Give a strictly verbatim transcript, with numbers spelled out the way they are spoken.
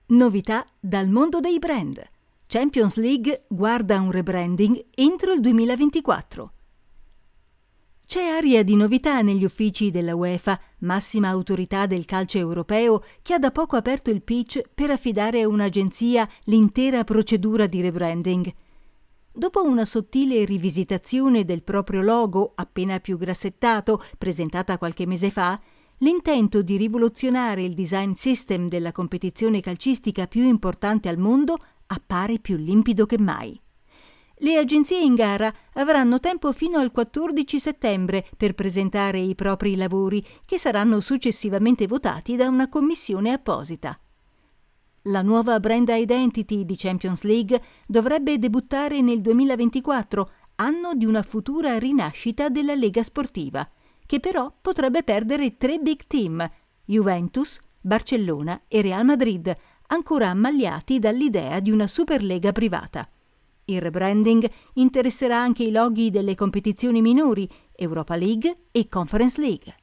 Novità dal mondo dei brand. Champions League guarda un rebranding entro il duemilaventiquattro. C'è aria di novità negli uffici della UEFA, massima autorità del calcio europeo, che ha da poco aperto il pitch per affidare a un'agenzia l'intera procedura di rebranding. Dopo una sottile rivisitazione del proprio logo, appena più grassettato, presentata qualche mese fa, l'intento di rivoluzionare il design system della competizione calcistica più importante al mondo appare più limpido che mai. Le agenzie in gara avranno tempo fino al quattordici settembre per presentare i propri lavori, che saranno successivamente votati da una commissione apposita. La nuova brand identity di Champions League dovrebbe debuttare nel duemilaventiquattro, anno di una futura rinascita della Lega sportiva, che però potrebbe perdere tre big team, Juventus, Barcellona e Real Madrid, ancora ammagliati dall'idea di una Superlega privata. Il rebranding interesserà anche i loghi delle competizioni minori, Europa League e Conference League.